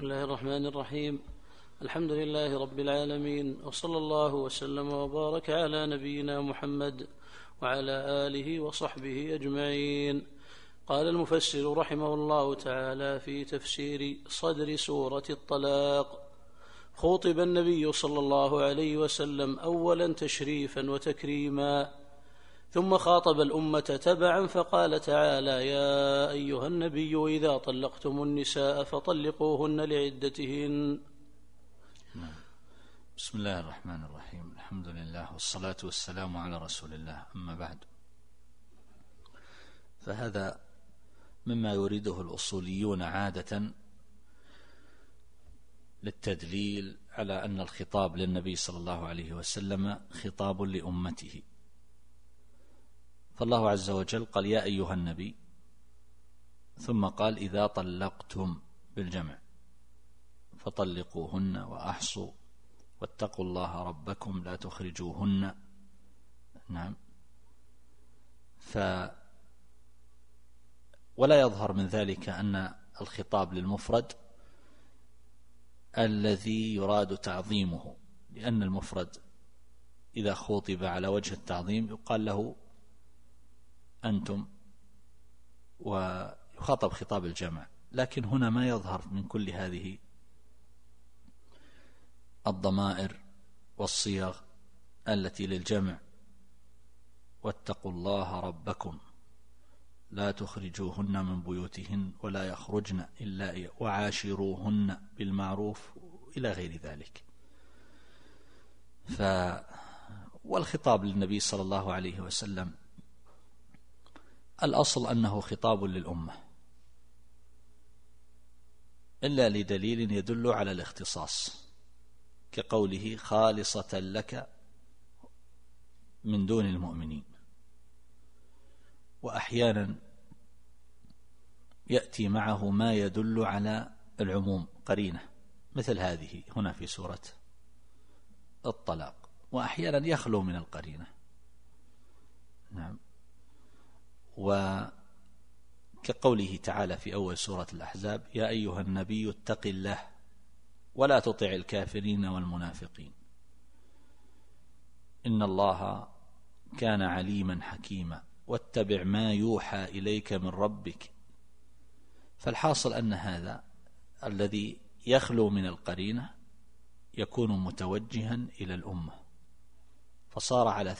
الله الرحمن الرحيم. الحمد لله رب العالمين، وصلى الله وسلم وبارك على نبينا محمد وعلى آله وصحبه أجمعين. قال المفسر رحمه الله تعالى في تفسير صدر سورة الطلاق: خُطب النبي صلى الله عليه وسلم أولا تشريفا وتكريما، ثم خاطب الأمة تبعا فقال تعالى: يا أيها النبي إذا طلقتم النساء فطلقوهن لعدتهن. بسم الله الرحمن الرحيم. الحمد لله والصلاة والسلام على رسول الله، أما بعد، فهذا مما يريده الأصوليون عادة للتدليل على أن الخطاب للنبي صلى الله عليه وسلم خطاب لأمته. فالله عز وجل قال: يا أيها النبي، ثم قال: إذا طلقتم بالجمع فطلقوهن وأحصوا واتقوا الله ربكم لا تخرجوهن. نعم. ولا يظهر من ذلك أن الخطاب للمفرد الذي يراد تعظيمه، لأن المفرد إذا خوطب على وجه التعظيم يقال له أنتم ويخاطب خطاب الجمع. لكن هنا ما يظهر من كل هذه الضمائر والصيغ التي للجمع: واتقوا الله ربكم لا تخرجوهن من بيوتهن ولا يخرجن إلا وعاشروهن بالمعروف إلى غير ذلك. والخطاب للنبي صلى الله عليه وسلم الأصل أنه خطاب للأمة، إلا لدليل يدل على الاختصاص، كقوله: خالصة لك من دون المؤمنين. وأحيانا يأتي معه ما يدل على العموم، قرينة، مثل هذه هنا في سورة الطلاق، وأحيانا يخلو من القرينة. نعم. وكقوله تعالى في أول سورة الأحزاب: يا أيها النبي اتق الله ولا تطع الكافرين والمنافقين إن الله كان عليما حكيما واتبع ما يوحى إليك من ربك. فالحاصل أن هذا الذي يخلو من القرينة يكون متوجها إلى الأمة، فصار على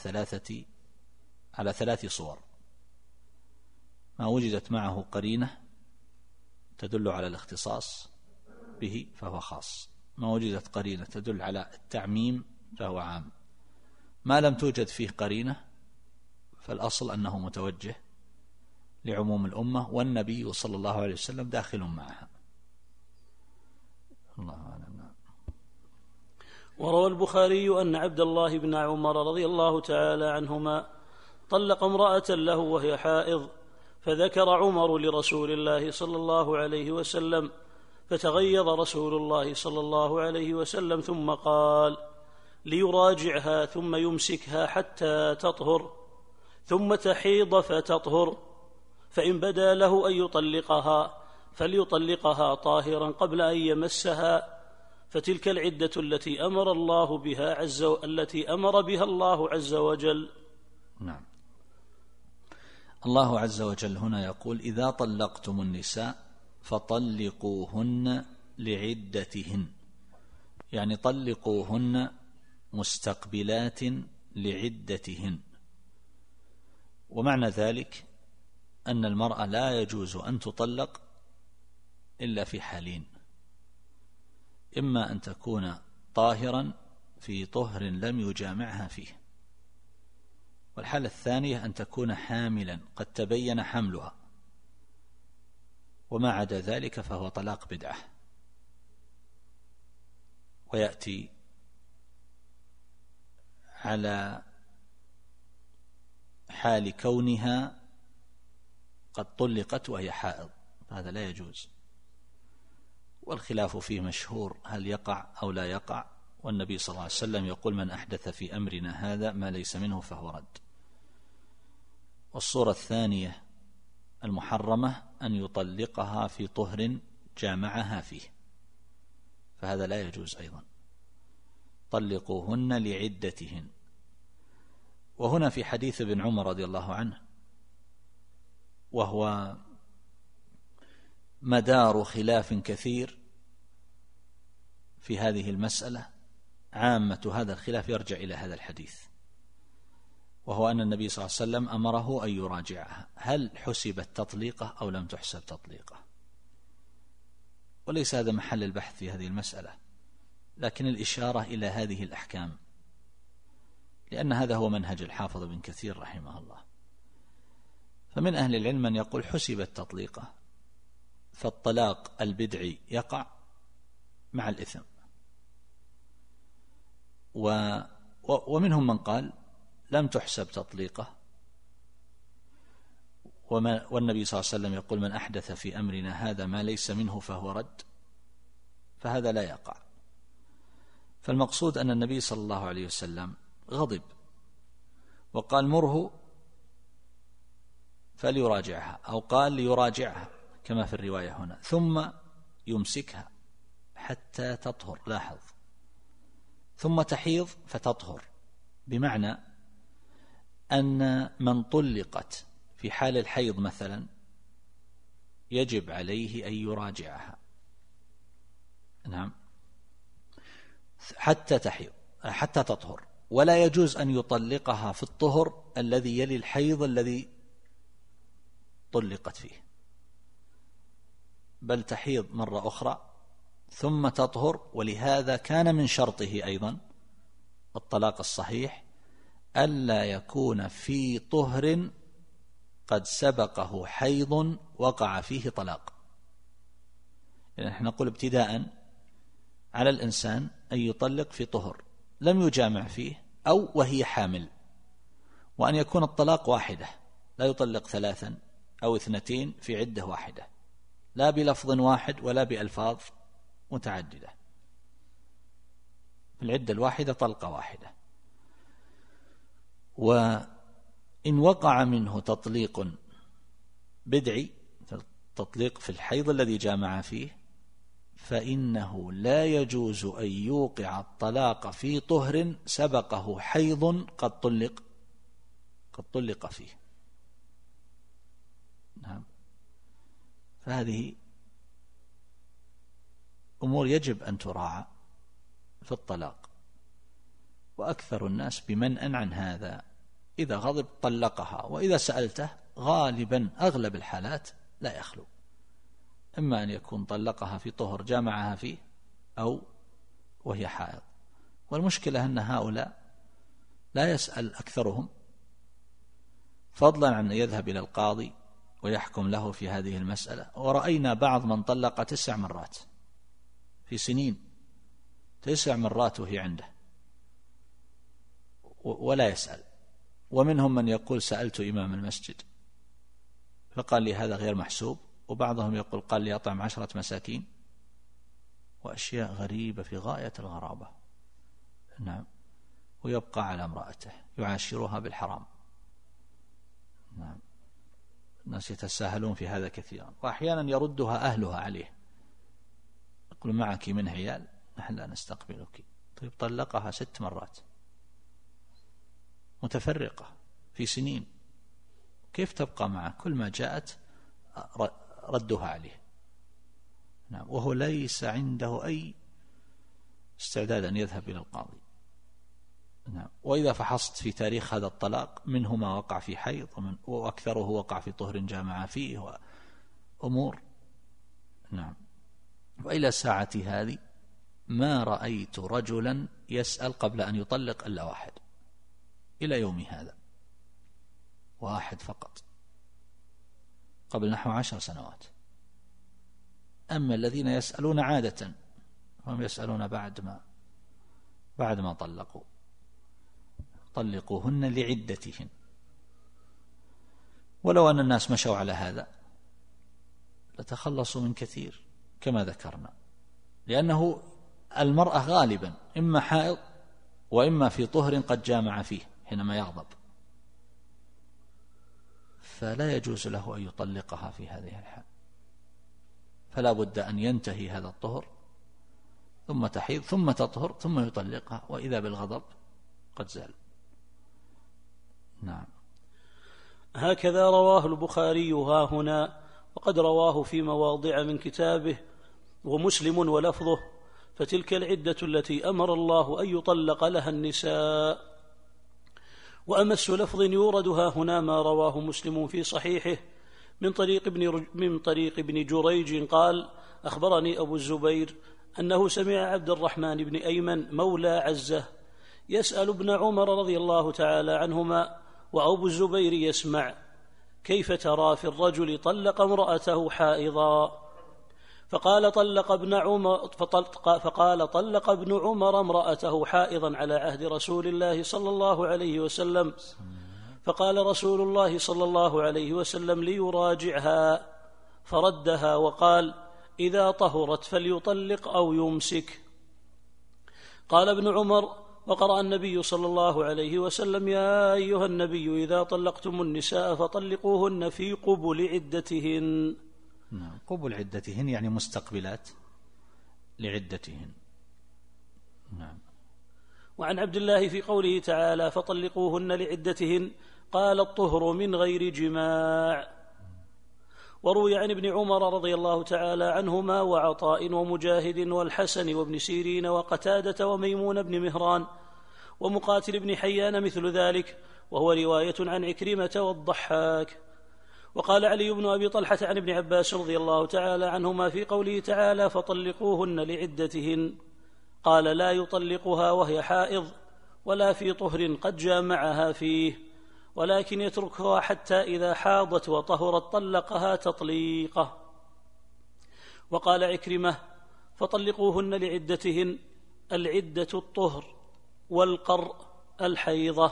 ثلاث صور: ما وجدت معه قرينة تدل على الاختصاص به فهو خاص، ما وجدت قرينة تدل على التعميم فهو عام، ما لم توجد فيه قرينة فالأصل أنه متوجه لعموم الأمة، والنبي صلى الله عليه وسلم داخل معها. الله أعلم. وروى البخاري أن عبد الله بن عمر رضي الله تعالى عنهما طلق امرأة له وهي حائض، فذكر عمر لرسول الله صلى الله عليه وسلم، فتغيظ رسول الله صلى الله عليه وسلم ثم قال: ليراجعها ثم يمسكها حتى تطهر ثم تحيض فتطهر، فإن بدا له أن يطلقها فليطلقها طاهرا قبل أن يمسها، فتلك العدة التي أمر بها الله عز وجل. نعم. الله عز وجل هنا يقول: إذا طلقتم النساء فطلقوهن لعدتهن، يعني طلقوهن مستقبلات لعدتهن. ومعنى ذلك أن المرأة لا يجوز أن تطلق إلا في حالين: إما أن تكون طاهرا في طهر لم يجامعها فيه، والحالة الثانية أن تكون حاملا قد تبين حملها، وما عدا ذلك فهو طلاق بدعة. ويأتي على حال كونها قد طلقت وهي حائض، هذا لا يجوز، والخلاف فيه مشهور: هل يقع أو لا يقع؟ والنبي صلى الله عليه وسلم يقول: من أحدث في أمرنا هذا ما ليس منه فهو رد. والصورة الثانية المحرمة أن يطلقها في طهر جامعها فيه، فهذا لا يجوز أيضا. طلقوهن لعدتهن. وهنا في حديث ابن عمر رضي الله عنه، وهو مدار خلاف كثير في هذه المسألة، عامة هذا الخلاف يرجع إلى هذا الحديث، وهو أن النبي صلى الله عليه وسلم أمره أن يراجعها، هل حسبت تطليقة أو لم تحسب تطليقة؟ وليس هذا محل البحث في هذه المسألة، لكن الإشارة إلى هذه الأحكام، لأن هذا هو منهج الحافظ بن كثير رحمه الله. فمن أهل العلم من يقول حسبت تطليقة، فالطلاق البدعي يقع مع الإثم، ومنهم من قال لم تحسب تطليقة، والنبي صلى الله عليه وسلم يقول من أحدث في أمرنا هذا ما ليس منه فهو رد، فهذا لا يقع. فالمقصود أن النبي صلى الله عليه وسلم غضب وقال مره فليراجعها، أو قال ليراجعها كما في الرواية هنا، ثم يمسكها حتى تطهر، لاحظ، ثم تحيض فتطهر، بمعنى أن من طلقت في حال الحيض مثلا يجب عليه أن يراجعها، نعم، حتى تحيض، حتى تطهر، ولا يجوز أن يطلقها في الطهر الذي يلي الحيض الذي طلقت فيه، بل تحيض مرة أخرى ثم تطهر. ولهذا كان من شرطه أيضا الطلاق الصحيح ألا يكون في طهر قد سبقه حيض وقع فيه طلاق. يعني نحن نقول ابتداء على الإنسان أن يطلق في طهر لم يجامع فيه أو وهي حامل، وأن يكون الطلاق واحدة، لا يطلق 3 أو 2 في عدة واحدة، لا بلفظ واحد ولا بألفاظ متعددة، في العدة الواحدة طلقة واحدة. وإن وقع منه تطليق بدعي، تطليق في الحيض الذي جامع فيه، فإنه لا يجوز أن يوقع الطلاق في طهر سبقه حيض قد طلق فيه، نعم. فهذه أمور يجب أن تراعى في الطلاق، وأكثر الناس بمنأ عن هذا، إذا غضب طلقها، وإذا سألته غالبا أغلب الحالات لا يخلو، إما أن يكون طلقها في طهر جامعها فيه أو وهي حائض. والمشكلة أن هؤلاء لا يسأل أكثرهم، فضلا عن أن يذهب إلى القاضي ويحكم له في هذه المسألة. ورأينا بعض من طلق 9 مرات في سنين، 9 مرات وهي عنده ولا يسأل. ومنهم من يقول سألت إمام المسجد فقال لي هذا غير محسوب، وبعضهم يقول قال لي أطعم 10 مساكين، وأشياء غريبة في غاية الغرابة، نعم. ويبقى على امرأته يعاشرها بالحرام، نعم. الناس يتساهلون في هذا كثيرا، وأحيانا يردها أهلها عليه، يقول معك من عيال نحن لا نستقبلك. طيب طلقها 6 مرات متفرقة في سنين، كيف تبقى معه؟ كل ما جاءت ردها عليه، نعم. وهو ليس عنده أي استعداد أن يذهب إلى القاضي، نعم. وإذا فحصت في تاريخ هذا الطلاق منه ما وقع في حيض، وأكثره وقع في طهر جامع فيه وأمور، نعم. وإلى ساعة هذه ما رأيت رجلا يسأل قبل أن يطلق إلا 1 إلى يوم هذا، 1 فقط قبل نحو 10 سنوات. أما الذين يسألون عادة هم يسألون بعد ما طلقوا. طلقوهن لعدتهن. ولو أن الناس مشوا على هذا لتخلصوا من كثير كما ذكرنا، لأنه المرأة غالبا إما حائض وإما في طهر قد جامع فيه حينما يغضب، فلا يجوز له أن يطلقها في هذه الحال، فلا بد أن ينتهي هذا الطهر ثم تحيض ثم تطهر ثم يطلقها، وإذا بالغضب قد زال. نعم. هكذا رواه البخاري ها هنا، وقد رواه في مواضع من كتابه، ومسلم ولفظه: فتلك العدة التي أمر الله أن يطلق لها النساء. وأمس لفظ يورد ها هنا ما رواه مسلم في صحيحه من طريق ابن جريج قال: أخبرني أبو الزبير أنه سمع عبد الرحمن بن أيمن مولى عزة يسأل ابن عمر رضي الله تعالى عنهما، وأبو الزبير يسمع: كيف ترى في الرجل طلق امرأته حائضا؟ فقال طلق ابن عمر امرأته حائضا على عهد رسول الله صلى الله عليه وسلم، فقال رسول الله صلى الله عليه وسلم ليراجعها، فردها وقال: إذا طهرت فليطلق أو يمسك. قال ابن عمر: وقرأ النبي صلى الله عليه وسلم: يا أيها النبي إذا طلقتم النساء فطلقوهن في قبل عدتهن. نعم. قبل عدتهن يعني مستقبلات لعدتهن. نعم. وعن عبد الله في قوله تعالى: فطلقوهن لعدتهن، قال: الطهر من غير جماع. وروي عن ابن عمر رضي الله تعالى عنهما وعطاء ومجاهد والحسن وابن سيرين وقتادة وميمون بن مهران ومقاتل بن حيان مثل ذلك، وهو رواية عن عكرمة والضحاك. وقال علي بن أبي طلحة عن ابن عباس رضي الله تعالى عنهما في قوله تعالى: فطلقوهن لعدتهن، قال: لا يطلقها وهي حائض ولا في طهر قد جامعها فيه، ولكن يتركها حتى إذا حاضت وطهرت طلقها تطليقه. وقال عكرمة: فطلقوهن لعدتهن، العدة الطهر، والقرء الحيضة.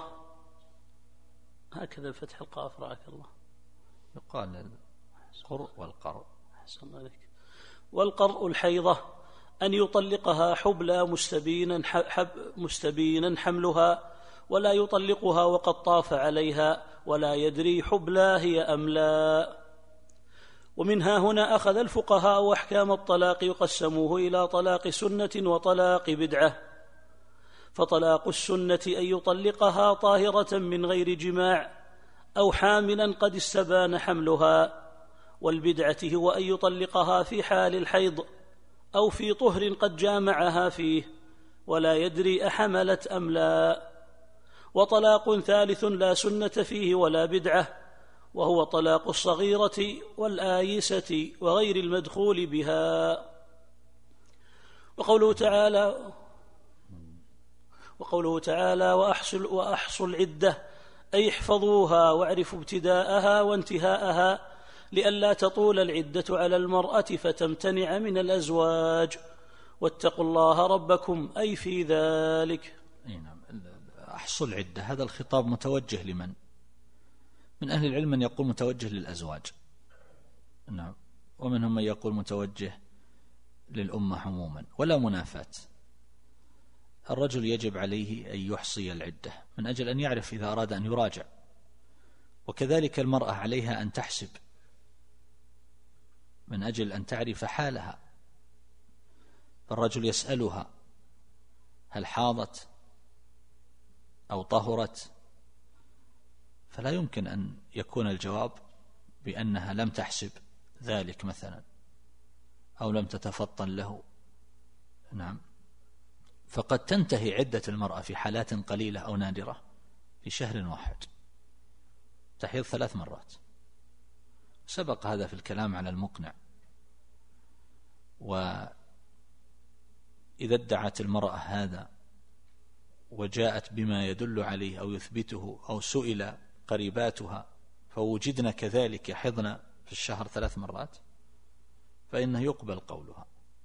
هكذا فتح القاف رعاك الله. يقال القرء والقرء. أحسن عليك. والقرء الحيضة أن يطلقها حبلى مستبينا حملها، ولا يطلقها وقد طاف عليها، ولا يدري حبلى هي أم لا. ومنها هنا أخذ الفقهاء أحكام الطلاق يقسموه إلى طلاق سنة وطلاق بدعة. فطلاق السنة أن يطلقها طاهرة من غير جماع أو حاملا قد استبان حملها، والبدعة هو أن يطلقها في حال الحيض أو في طهر قد جامعها فيه ولا يدري أحملت أم لا. وطلاق ثالث لا سنة فيه ولا بدعة، وهو طلاق الصغيرة والآيسة وغير المدخول بها. وقوله تعالى: وأحصوا العدة، أي احفظوها واعرفوا ابتداءها وانتهاءها، لئلا تطول العدة على المرأة فتمتنع من الأزواج، واتقوا الله ربكم، أي في ذلك. أحصوا العدة، هذا الخطاب متوجه لمن؟ من أهل العلم من يقول متوجه للأزواج، نعم، ومنهم من يقول متوجه للأمة عموما، ولا منافاة. الرجل يجب عليه أن يحصي العدة من أجل أن يعرف إذا أراد أن يراجع، وكذلك المرأة عليها أن تحسب من أجل أن تعرف حالها. فالرجل يسألها: هل حاضت أو طهرت؟ فلا يمكن أن يكون الجواب بأنها لم تحسب ذلك مثلا، أو لم تتفطن له. نعم. فقد تنتهي عدة المرأة في حالات قليلة أو نادرة في شهر واحد، تحيض 3 مرات. سبق هذا في الكلام على المقنع. وإذا ادعت المرأة هذا وجاءت بما يدل عليه أو يثبته، أو سئل قريباتها فوجدن كذلك يحضن في الشهر 3 مرات، فإنه يقبل قولها،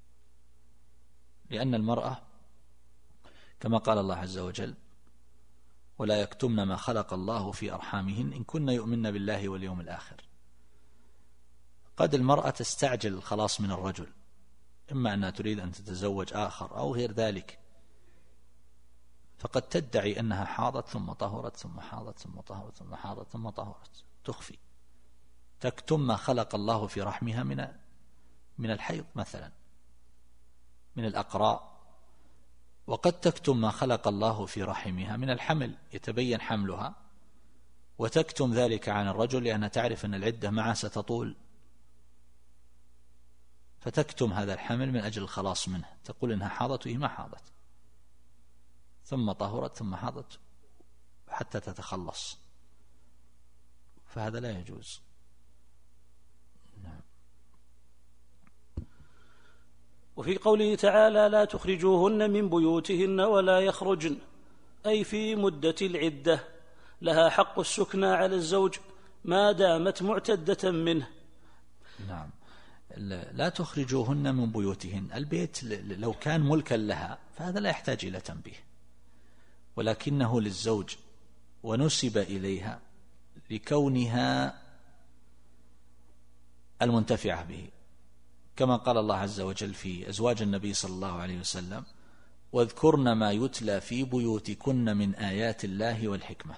لأن المرأة كما قال الله عز وجل: ولا يكتمن ما خلق الله في أرحامهن إن كن يؤمن بالله واليوم الآخر. قد المرأة تستعجل الخلاص من الرجل، إما أنها تريد أن تتزوج آخر أو غير ذلك، فقد تدعي أنها حاضت ثم طهرت ثم حاضت ثم طهرت ثم حاضت ثم طهرت، تخفي، تكتم ما خلق الله في رحمها من الحيض مثلا، من الأقراء وقد تكتم ما خلق الله في رحمها من الحمل، يتبين حملها، وتكتم ذلك عن الرجل لأنها تعرف أن العدة معه ستطول، فتكتم هذا الحمل من أجل الخلاص منه، تقول إنها حاضت وهي ما حاضت، ثم طهرت ثم حاضت حتى تتخلص، فهذا لا يجوز. وفي قوله تعالى: لا تخرجوهن من بيوتهن ولا يخرجن، أي في مدة العدة لها حق السكنى على الزوج ما دامت معتدة منه. نعم. لا تخرجوهن من بيوتهن، البيت لو كان ملكا لها فهذا لا يحتاج إلى تنبيه، ولكنه للزوج ونسب إليها لكونها المنتفعة به، كما قال الله عز وجل في أزواج النبي صلى الله عليه وسلم: واذكرن ما يتلى في بيوتكن من آيات الله والحكمة،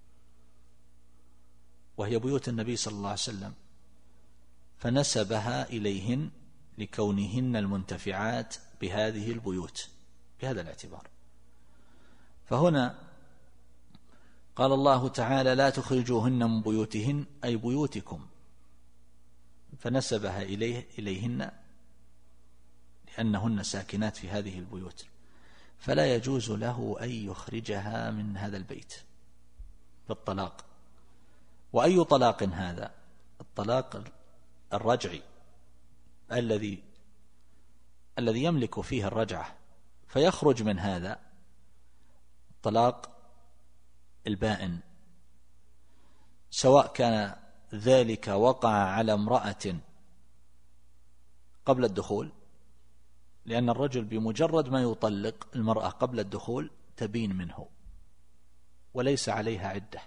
وهي بيوت النبي صلى الله عليه وسلم، فنسبها إليهن لكونهن المنتفعات بهذه البيوت بهذا الاعتبار. فهنا قال الله تعالى: لا تخرجوهن من بيوتهن، أي بيوتكم، فنسبها إليهن لأنهن ساكنات في هذه البيوت، فلا يجوز له أن يخرجها من هذا البيت بالطلاق. وأي طلاق هذا؟ الطلاق الرجعي الذي يملك فيه الرجعة، فيخرج من هذا طلاق البائن، سواء كان ذلك وقع على امرأة قبل الدخول، لأن الرجل بمجرد ما يطلق المرأة قبل الدخول تبين منه وليس عليها عدة.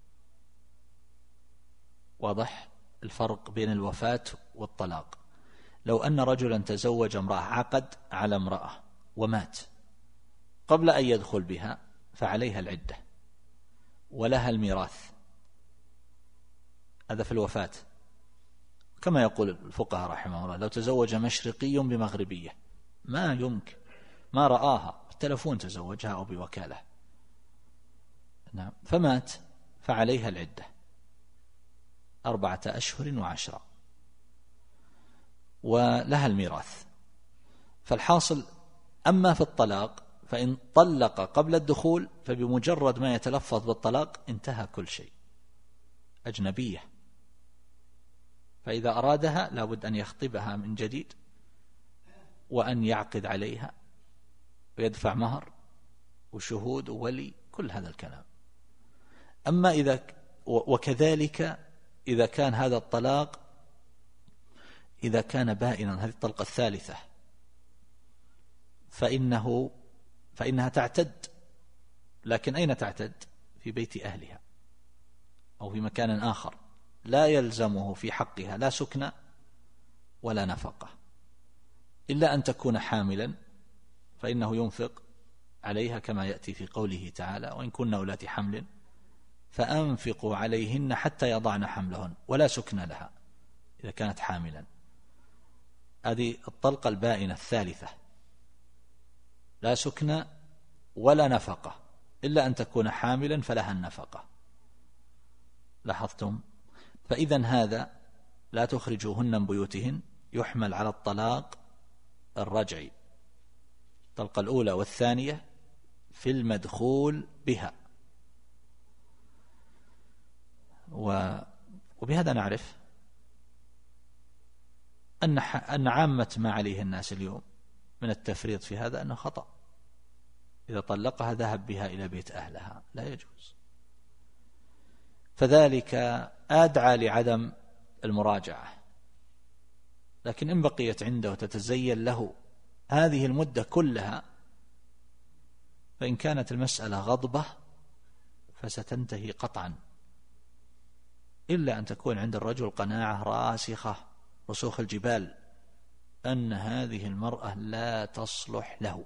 واضح الفرق بين الوفاة والطلاق. لو أن رجلا تزوج امرأة، عقد على امرأة ومات قبل أن يدخل بها، فعليها العدة ولها الميراث، هذا في الوفاة. كما يقول الفقهاء رحمه الله: لو تزوج مشرقي بمغربية ما يمكن، ما رآها، بالتلفون تزوجها أو بوكالة، نعم، فمات، فعليها العدة 4 أشهر و10، ولها الميراث. فالحاصل أما في الطلاق فإن طلق قبل الدخول، فبمجرد ما يتلفظ بالطلاق انتهى كل شيء، أجنبية، فإذا أرادها لابد أن يخطبها من جديد وأن يعقد عليها ويدفع مهر وشهود وولي، كل هذا الكلام. أما وكذلك إذا كان هذا الطلاق إذا كان بائنا، هذه الطلقة الثالثة، فإنها تعتد، لكن أين تعتد؟ في بيت أهلها أو في مكان آخر، لا يلزمه في حقها لا سكنى ولا نفقة، إلا أن تكون حاملا، فإنه ينفق عليها كما يأتي في قوله تعالى: وإن كن أولات حمل فأنفقوا عليهن حتى يضعن حملهن، ولا سكن لها إذا كانت حاملا. هذه الطلقة البائنة الثالثة، لا سكن ولا نفقة، إلا أن تكون حاملا فلها النفقة. لاحظتم؟ فإذا هذا لا تخرجوهن من بيوتهن يحمل على الطلاق الرجعي، الطلقة الأولى والثانية في المدخول بها. وبهذا نعرف أن عامة ما عليه الناس اليوم من التفريط في هذا أنه خطأ. إذا طلقها ذهب بها إلى بيت أهلها، لا يجوز، فذلك أدعى لعدم المراجعة. لكن إن بقيت عنده وتتزين له هذه المدة كلها، فإن كانت المسألة غضبة فستنتهي قطعا، إلا أن تكون عند الرجل قناعة راسخة رسوخ الجبال أن هذه المرأة لا تصلح له،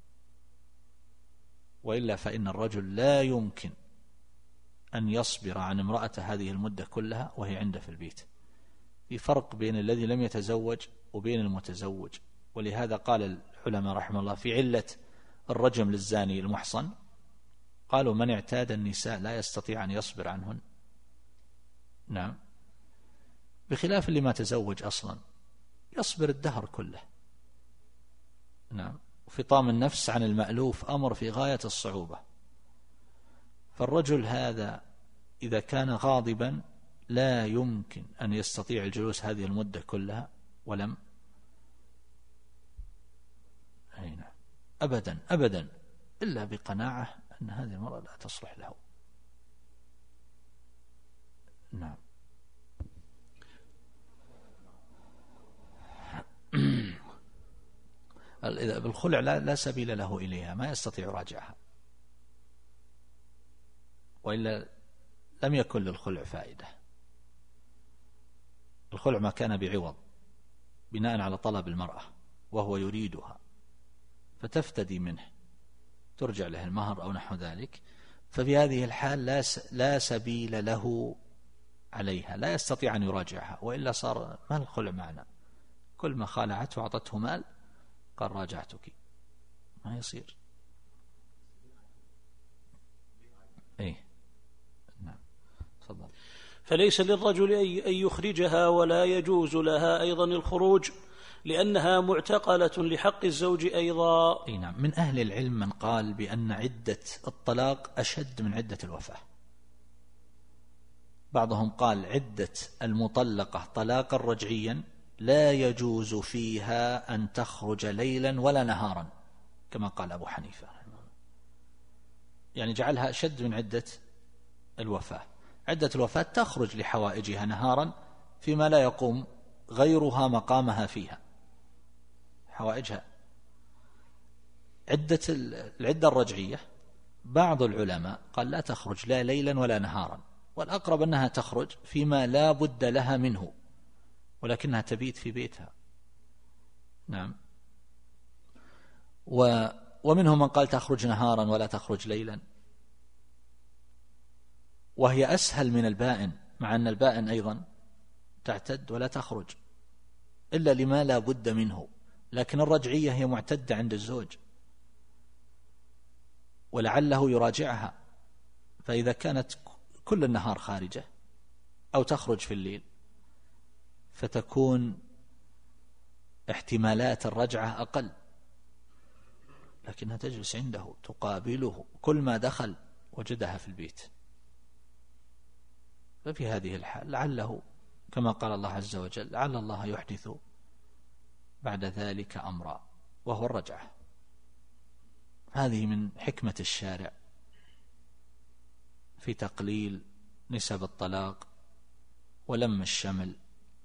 وإلا فإن الرجل لا يمكن أن يصبر عن امرأة هذه المدة كلها وهي عنده في البيت. في فرق بين الذي لم يتزوج وبين المتزوج، ولهذا قال العلماء رحمه الله في علة الرجم للزاني المحصن؟ قالوا من اعتاد النساء لا يستطيع أن يصبر عنهن. نعم، بخلاف اللي ما تزوج أصلا يصبر الدهر كله. نعم، فطام النفس عن المألوف أمر في غاية الصعوبة. فالرجل هذا إذا كان غاضبا لا يمكن أن يستطيع الجلوس هذه المدة كلها ولم أبدا أبدا، إلا بقناعة أن هذه المرأة لا تصلح له. نعم. إذا بالخلع لا سبيل له إليها، ما يستطيع يراجعها، وإلا لم يكن للخلع فائدة. الخلع ما كان بعوض بناء على طلب المرأة وهو يريدها فتفتدي منه، ترجع له المهر أو نحو ذلك، ففي هذه الحال لا سبيل له عليها، لا يستطيع أن يراجعها، وإلا صار ما الخلع معنا، كل ما خالعته وأعطته مال قال راجعتك، ما يصير. نعم، تفضل. فليس للرجل أن يخرجها، ولا يجوز لها أيضا الخروج، لأنها معتقلة لحق الزوج أيضا. نعم. من أهل العلم من قال بأن عدة الطلاق أشد من عدة الوفاة. بعضهم قال عدة المطلقة طلاقا رجعيا لا يجوز فيها أن تخرج ليلا ولا نهارا، كما قال أبو حنيفة، يعني جعلها أشد من عدة الوفاة. عدة الوفاة تخرج لحوائجها نهارا فيما لا يقوم غيرها مقامها فيها، حوائجها. العدة الرجعية بعض العلماء قال لا تخرج لا ليلا ولا نهارا، والأقرب أنها تخرج فيما لا بد لها منه، ولكنها تبيت في بيتها. نعم. ومنهم من قال تخرج نهارا ولا تخرج ليلا، وهي أسهل من البائن، مع أن البائن أيضا تعتد ولا تخرج إلا لما لا بد منه، لكن الرجعية هي معتدة عند الزوج ولعله يراجعها، فإذا كانت كل النهار خارجة أو تخرج في الليل فتكون احتمالات الرجعة أقل، لكنها تجلس عنده تقابله، كل ما دخل وجدها في البيت. ففي هذه الحال لعله كما قال الله عز وجل لعل الله يحدث بعد ذلك أمرا، وهو الرجعة. هذه من حكمة الشارع في تقليل نسب الطلاق ولم الشمل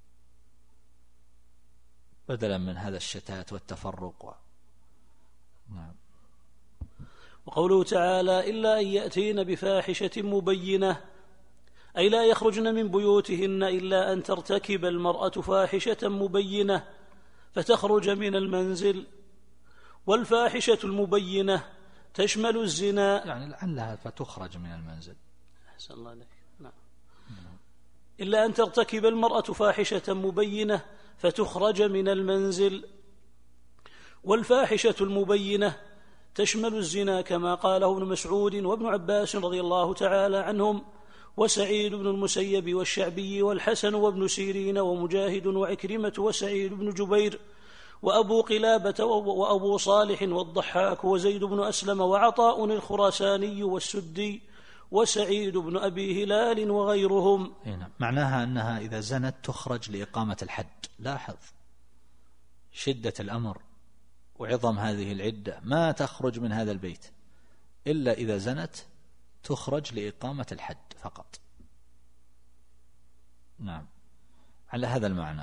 بدلا من هذا الشتات والتفرق. نعم. وقوله تعالى إلا أن يأتين بفاحشة مبينة، أي لا يخرجن من بيوتهن إلا أن ترتكب المرأة فاحشة مبينة فتخرج من المنزل. والفاحشة المبينة تشمل الزنا، يعني لعلها فتخرج من المنزل. أحسن الله عليك. نعم. إلا أن ترتكب المرأة فاحشة مبينة فتخرج من المنزل. والفاحشة المبينة تشمل الزنا كما قاله ابن مسعود وابن عباس رضي الله تعالى عنهم، وسعيد بن المسيب والشعبي والحسن وابن سيرين ومجاهد وعكرمة وسعيد بن جبير وأبو قلابة وأبو صالح والضحاك وزيد بن أسلم وعطاء الخراساني والسدي وسعيد بن أبي هلال وغيرهم. معناها أنها إذا زنت تخرج لإقامة الحد. لاحظ شدة الأمر وعظم هذه العدة، ما تخرج من هذا البيت إلا إذا زنت، تخرج لإقامة الحد فقط. نعم، على هذا المعنى.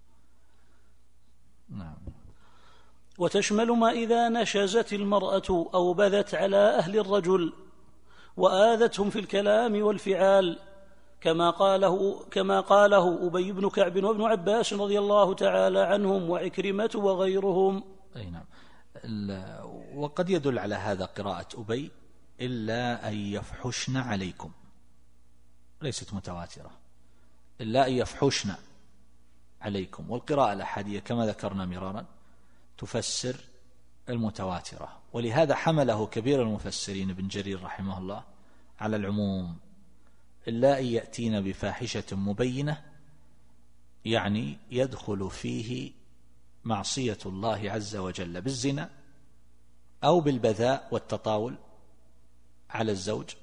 نعم. وتشمل ما إذا نشزت المرأة أو بذت على أهل الرجل وآذتهم في الكلام والفعال، كما قاله أبي بن كعب وابن عباس رضي الله تعالى عنهم وعكرمة وغيرهم. أي نعم. وقد يدل على هذا قراءة أبي إلا أن يفحشن عليكم، ليست متواترة، إلا أن يفحشن عليكم. والقراءة الأحادية كما ذكرنا مرارا تفسر المتواترة. ولهذا حمله كبير المفسرين ابن جرير رحمه الله على العموم: اللائي يأتين بفاحشة مبينة، يعني يدخل فيه معصية الله عز وجل بالزنا أو بالبذاء والتطاول على الزوج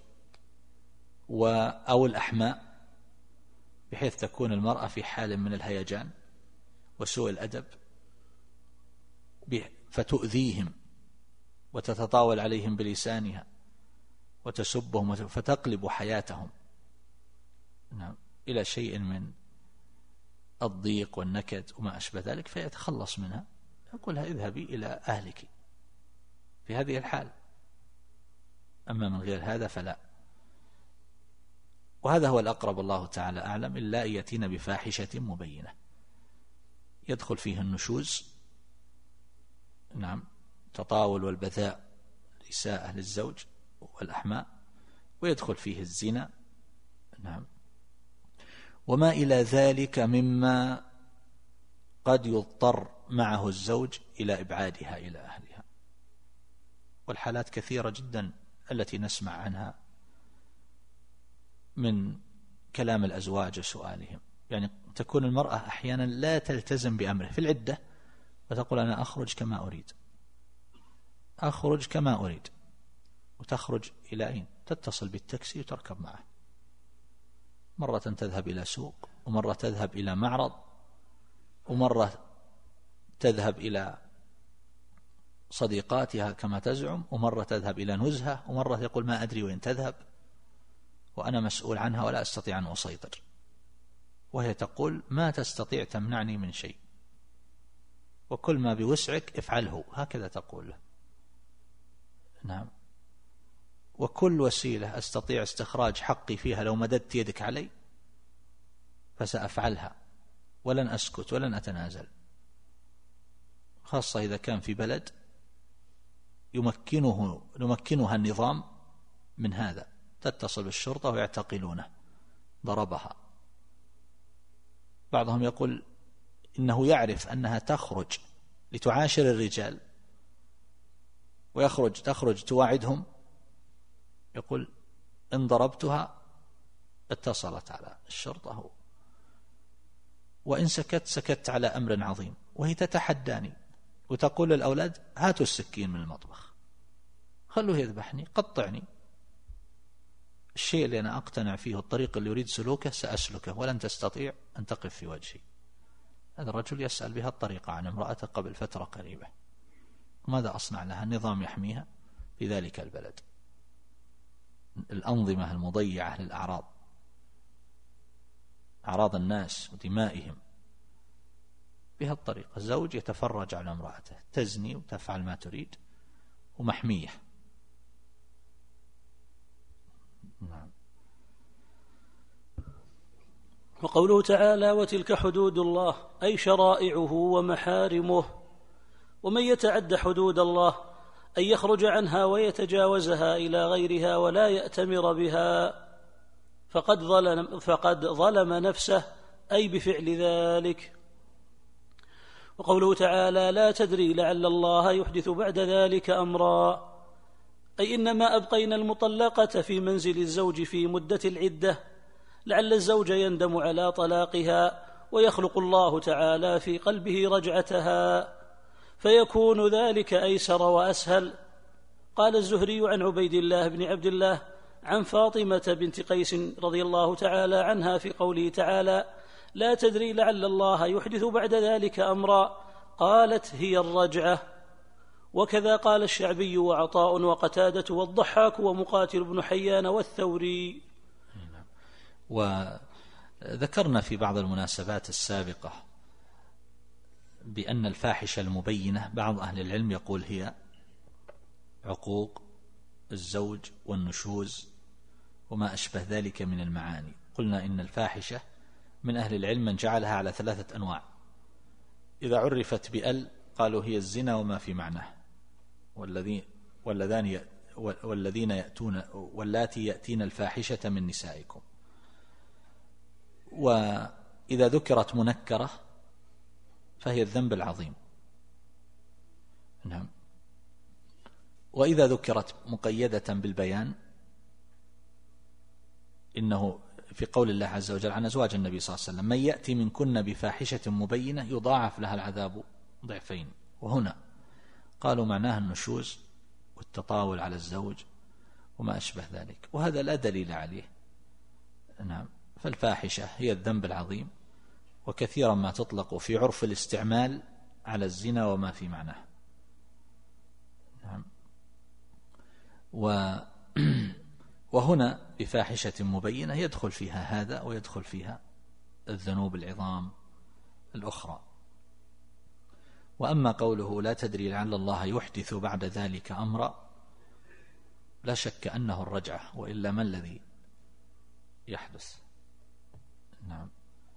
أو الأحماء، بحيث تكون المرأة في حال من الهيجان وسوء الأدب فتؤذيهم وتتطاول عليهم بلسانها وتسبهم فتقلب حياتهم إلى شيء من الضيق والنكد وما أشبه ذلك، فيتخلص منها، يقولها اذهبي إلى أهلك في هذه الحال، أما من غير هذا فلا. وهذا هو الأقرب، الله تعالى أعلم. إلا يأتين بفاحشة مبينة يدخل فيه النشوز، تطاول والبذاء، الإساءة للزوج والأحماء، ويدخل فيه الزنا، وما إلى ذلك مما قد يضطر معه الزوج إلى إبعادها إلى أهلها. والحالات كثيرة جدا التي نسمع عنها من كلام الأزواج وسؤالهم. يعني تكون المرأة أحيانا لا تلتزم بأمره في العدة، وتقول أنا أخرج كما أريد، أخرج كما أريد، وتخرج إلى أين؟ تتصل بالتاكسي وتركب معه، مرة تذهب إلى سوق، ومرة تذهب إلى معرض، ومرة تذهب إلى صديقاتها كما تزعم، ومرة تذهب إلى نزهة، ومرة يقول ما أدري وين تذهب وأنا مسؤول عنها ولا أستطيع أن أسيطر، وهي تقول ما تستطيع تمنعني من شيء، وكل ما بوسعك افعله، هكذا تقول له. وكل وسيلة أستطيع استخراج حقي فيها لو مددت يدك علي فسأفعلها، ولن أسكت ولن أتنازل، خاصة إذا كان في بلد يمكنها النظام من هذا، تتصل بالشرطة ويعتقلونه، ضربها. بعضهم يقول إنه يعرف أنها تخرج لتعاشر الرجال تخرج تواعدهم، يقول إن ضربتها اتصلت على الشرطة، وإن سكت على أمر عظيم، وهي تتحداني وتقول للأولاد هاتوا السكين من المطبخ، خلوه يذبحني، قطعني، الشيء اللي أنا أقتنع فيه الطريق اللي يريد سلوكه سأسلكه، ولن تستطيع أن تقف في وجهي. هذا الرجل يسأل بها الطريقة عن امرأته قبل فترة قريبة، ماذا أصنع لها؟ النظام يحميها في ذلك البلد، الأنظمة المضيعة للأعراض، أعراض الناس ودمائهم، بها الطريقة. الزوج يتفرج على امرأته تزني وتفعل ما تريد ومحمية. وقوله تعالى وتلك حدود الله أي شرائعه ومحارمه. ومن يتعد حدود الله أن يخرج عنها ويتجاوزها إلى غيرها ولا يأتمر بها فقد ظلم نفسه، أي بفعل ذلك. وقوله تعالى لا تدري لعل الله يحدث بعد ذلك أمرا، أي إنما أبقينا المطلقة في منزل الزوج في مدة العدة لعل الزوج يندم على طلاقها ويخلق الله تعالى في قلبه رجعتها، فيكون ذلك أيسر وأسهل. قال الزهري عن عبيد الله بن عبد الله عن فاطمة بنت قيس رضي الله تعالى عنها في قوله تعالى لا تدري لعل الله يحدث بعد ذلك أمرا، قالت هي الرجعة. وكذا قال الشعبي وعطاء وقتادة والضحاك ومقاتل بن حيان والثوري. وذكرنا في بعض المناسبات السابقة بأن الفاحشة المبينة بعض أهل العلم يقول هي عقوق الزوج والنشوز وما أشبه ذلك من المعاني. قلنا إن الفاحشة من أهل العلم من جعلها على 3 أنواع، إذا عرفت بأل قالوا هي الزنا وما في معناه، واللاتي يأتين الفاحشة من نسائكم. وإذا ذكرت منكرة فهي الذنب العظيم. نعم. وإذا ذكرت مقيدة بالبيان إنه في قول الله عز وجل عن أزواج النبي صلى الله عليه وسلم: من يأتي منكن بفاحشة مبينة يضاعف لها العذاب ضعفين. وهنا قالوا معناها النشوز والتطاول على الزوج وما أشبه ذلك، وهذا لا دليل عليه. نعم، فالفاحشة هي الذنب العظيم، وكثيرا ما تطلق في عرف الاستعمال على الزنا وما في معناه. نعم. وهنا بفاحشة مبينة يدخل فيها هذا ويدخل فيها الذنوب العظام الأخرى. وأما قوله لا تدري لعل الله يحدث بعد ذلك أمرا، لا شك أنه الرجعة، وإلا ما الذي يحدث؟ نعم.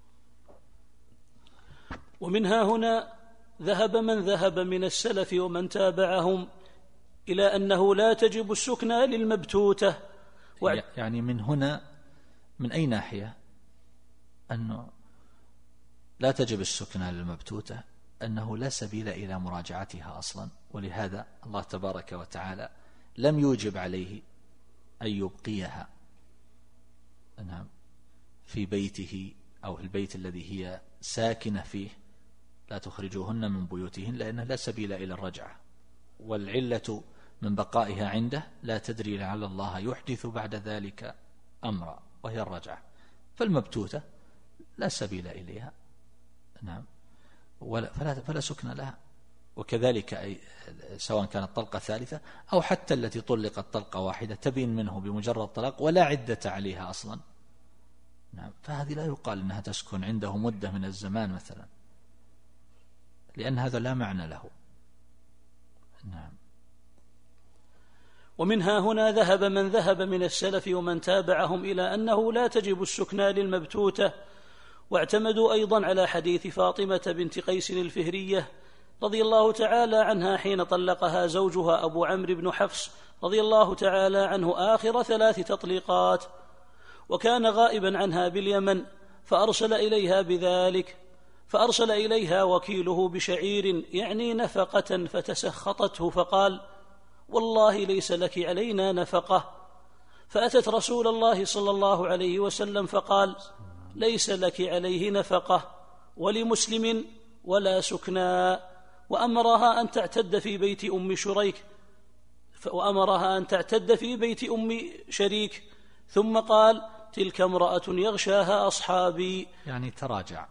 ومنها هنا ذهب من ذهب من السلف ومن تابعهم إلى أنه لا تجب السكنى للمبتوتة. يعني من هنا من أي ناحية أنه لا تجب السكنى للمبتوتة؟ أنه لا سبيل إلى مراجعتها أصلا، ولهذا الله تبارك وتعالى لم يوجب عليه أن يبقيها نعم في بيته أو البيت الذي هي ساكنة فيه، لا تخرجوهن من بيوتهن، لأنه لا سبيل إلى الرجعة. والعلة من بقائها عنده لا تدري لعل الله يحدث بعد ذلك أمرا، وهي الرجعة. فالمبتوتة لا سبيل إليها نعم، فلا سكن لها. وكذلك سواء كانت طلقة ثالثة أو حتى التي طلقت طلقة واحدة تبين منه بمجرد طلاق ولا عدة عليها أصلا نعم، فهذه لا يقال أنها تسكن عنده مدة من الزمان مثلا، لأن هذا لا معنى له. نعم. ومنها هنا ذهب من ذهب من السلف ومن تابعهم إلى أنه لا تجب السكنى للمبتوتة، واعتمدوا أيضا على حديث فاطمة بنت قيس الفهرية رضي الله تعالى عنها حين طلقها زوجها أبو عمرو بن حفص رضي الله تعالى عنه آخر 3 تطليقات، وكان غائبا عنها باليمن، فأرسل إليها بذلك، فأرسل إليها وكيله بشعير يعني نفقة، فتسخطته فقال: والله ليس لك علينا نفقة. فأتت رسول الله صلى الله عليه وسلم فقال: ليس لك عليه نفقة، ولمسلم ولا سكنى. وأمرها أن تعتد في بيت أم شريك، وأمرها أن تعتد في بيت أم شريك، ثم قال: تلك امرأة يغشاها أصحابي، يعني تراجع.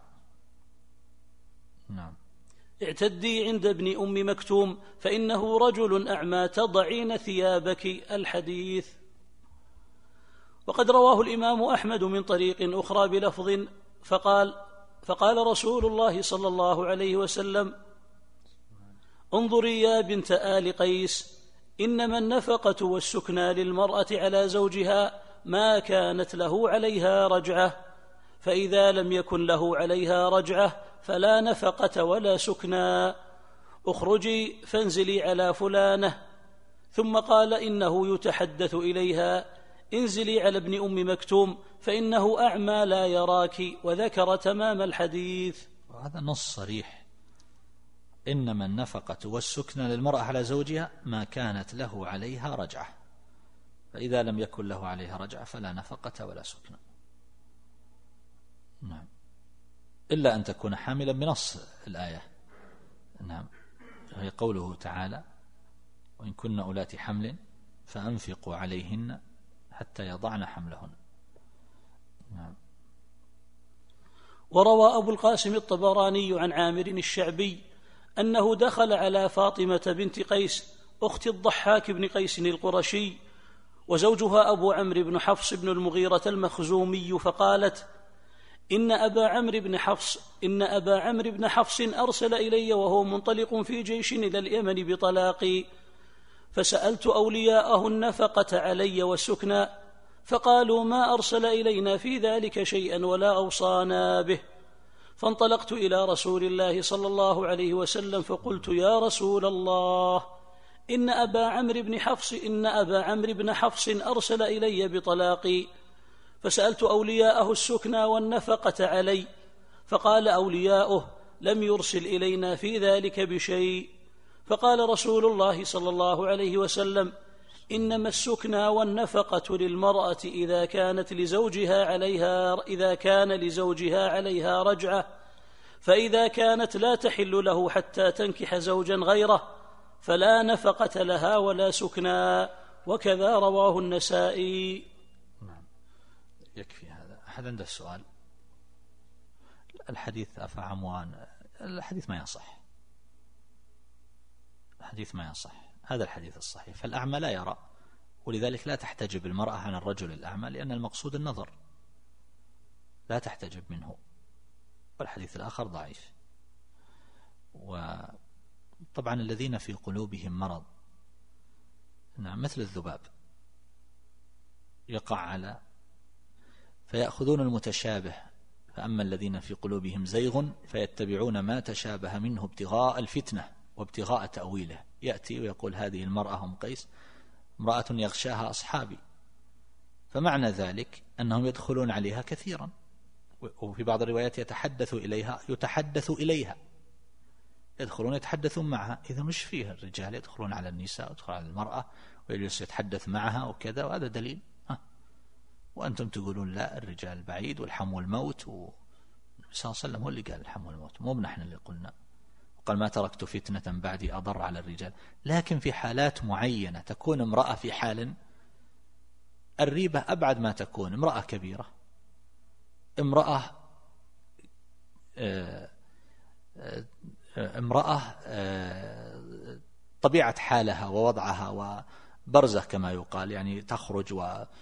نعم. اعتدي عند ابن أم مكتوم فإنه رجل أعمى تضعين ثيابك. الحديث. وقد رواه الإمام أحمد من طريق أخرى بلفظ فقال رسول الله صلى الله عليه وسلم: انظري يا بنت آل قيس، إنما النفقة والسكنى للمرأة على زوجها ما كانت له عليها رجعة، فإذا لم يكن له عليها رجعة فلا نفقة ولا سكنى. اخرجي فانزلي على فلانة. ثم قال: إنه يتحدث إليها، انزلي على ابن أم مكتوم فإنه أعمى لا يراك، وذكر تمام الحديث. وهذا نص صريح: إنما النفقة والسكنى للمرأة على زوجها ما كانت له عليها رجعة، فإذا لم يكن له عليها رجعة فلا نفقة ولا سكنى. نعم، إلا أن تكون حاملا بنص الآية. نعم، هي قوله تعالى: وإن كن أولات حمل فأنفقوا عليهن حتى يضعن حملهن. نعم. وروى أبو القاسم الطبراني عن عامر الشعبي أنه دخل على فاطمة بنت قيس أخت الضحاك بن قيس القرشي، وزوجها أبو عمرو بن حفص بن المغيرة المخزومي، فقالت: إن أبا عمرو بن حفص أرسل إلي وهو منطلق في جيش إلى اليمن بطلاقي، فسألت أولياءه النفقة علي والسكنى، فقالوا: ما أرسل إلينا في ذلك شيئا ولا أوصانا به. فانطلقت إلى رسول الله صلى الله عليه وسلم فقلت: يا رسول الله، إن أبا عمرو بن حفص أرسل إلي بطلاقي، فسألت أولياءه السكنى والنفقة علي، فقال أولياؤه: لم يرسل إلينا في ذلك بشيء. فقال رسول الله صلى الله عليه وسلم: إنما السكنى والنفقة للمرأة إذا كان لزوجها عليها رجعة، فإذا كانت لا تحل له حتى تنكح زوجا غيره فلا نفقة لها ولا سكنى، وكذا رواه النسائي. نعم، يكفي هذا. أحد عنده السؤال؟ الحديث أفا عموان، الحديث ما يصح، الحديث ما يصح، هذا الحديث الصحيح. فالأعمى لا يرى، ولذلك لا تحتجب المرأة عن الرجل الأعمى، لأن المقصود النظر، لا تحتجب منه. والحديث الآخر ضعيف. وطبعا الذين في قلوبهم مرض، نعم، مثل الذباب يقع على، فيأخذون المتشابه. فأما الذين في قلوبهم زيغ فيتبعون ما تشابه منه ابتغاء الفتنة وابتغاء تأويله. يأتي ويقول: هذه المرأة أم قيس امرأة يغشاها أصحابي، فمعنى ذلك أنهم يدخلون عليها كثيرا، وفي بعض الروايات يتحدث إليها، يدخلون يتحدثون معها. إذا مش فيه الرجال يدخلون على النساء ويدخلون على المرأة ويجلس يتحدث معها وكذا، وهذا دليل. وأنتم تقولون لا، الرجال بعيد والحم والموت، والنبي صلى الله عليه وسلم هو اللي قال الحم والموت، مو نحن اللي قلنا. وقال: ما تركت فتنة بعدي أضر على الرجال. لكن في حالات معينة تكون امرأة في حال، الريبة أبعد ما تكون امرأة كبيرة، امرأة طبيعة حالها ووضعها وبرزة كما يقال، يعني تخرج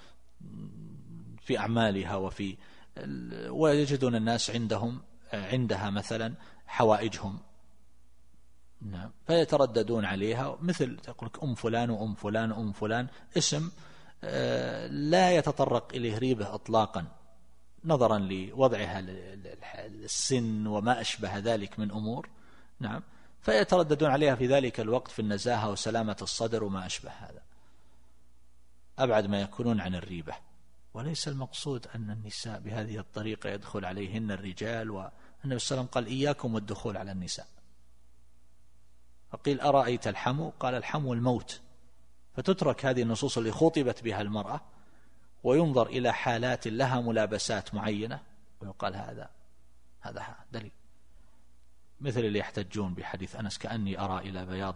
في أعمالها ويجدون الناس عندها مثلا حوائجهم، نعم، فيترددون عليها، مثل تقول أم فلان وأم فلان وأم فلان، اسم لا يتطرق إليه ريبة إطلاقا، نظرا لوضعها السن وما أشبه ذلك من أمور، نعم، فيترددون عليها في ذلك الوقت في النزاهة وسلامة الصدر وما أشبه هذا، أبعد ما يكونون عن الريبة. وليس المقصود أن النساء بهذه الطريقة يدخل عليهن الرجال، والنبي صلى الله عليه وسلم قال: إياكم والدخول على النساء. فقيل: أرأيت الحمو؟ قال: الحمو الموت. فتترك هذه النصوص اللي خطبت بها المرأة وينظر إلى حالات لها ملابسات معينة ويقال هذا دليل. مثل اللي يحتجون بحديث أنس: كأني أرى إلى بياض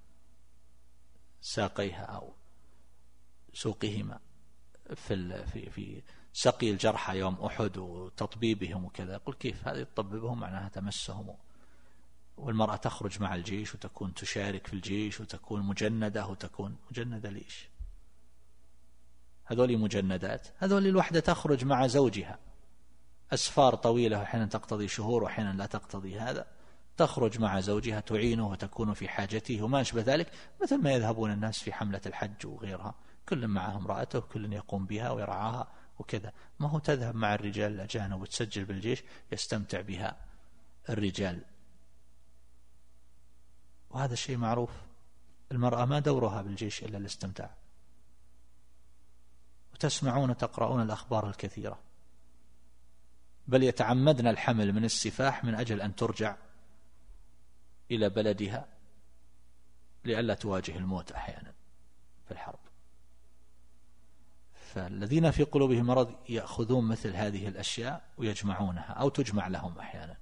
ساقيها أو سوقهما في سقي الجرحى يوم أحد وتطبيبهم وكذا. يقول: كيف هذا يطببهم؟ معناها تمسهم. والمرأة تخرج مع الجيش وتكون تشارك في الجيش وتكون مجندة، وتكون مجندة ليش؟ هذول مجندات، هذول الوحدة تخرج مع زوجها أسفار طويلة، وحين تقتضي شهور وحين لا تقتضي هذا، تخرج مع زوجها تعينه وتكون في حاجته وما أشبه ذلك، مثل ما يذهبون الناس في حملة الحج وغيرها، كل معه امرأته وكل يقوم بها ويرعاها وكذا. ما هو تذهب مع الرجال الأجانب وتسجل بالجيش يستمتع بها الرجال، وهذا الشيء معروف. المرأة ما دورها بالجيش إلا الاستمتاع. وتسمعون تقرؤون الأخبار الكثيرة، بل يتعمدن الحمل من السفاح من أجل أن ترجع إلى بلدها لئلا تواجه الموت أحيانا في الحرب. فالذين في قلوبهم مرض يأخذون مثل هذه الأشياء ويجمعونها، أو تجمع لهم أحيانا،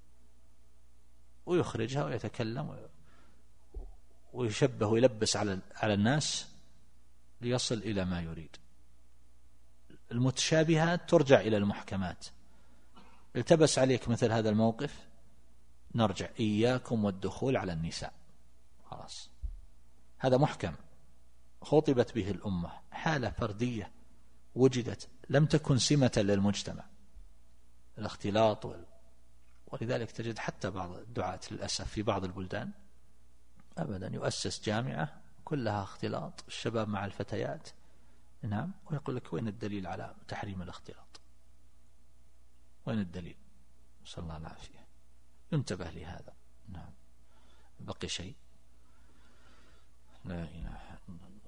ويخرجها ويتكلم ويشبه ويلبس على الناس ليصل إلى ما يريد. المتشابهات ترجع إلى المحكمات. التبس عليك مثل هذا الموقف، نرجع: إياكم والدخول على النساء. خلاص، هذا محكم خطبت به الأمة، حالة فردية وجدت لم تكن سمة للمجتمع، الاختلاط ولذلك تجد حتى بعض الدعاة للأسف في بعض البلدان أبدا يؤسس جامعة كلها اختلاط، الشباب مع الفتيات، نعم، ويقول لك: وين الدليل على تحريم الاختلاط؟ وين الدليل؟ صلى الله العافية. ينتبه لهذا. نعم. بقي شيء؟ لا إله إلا الله.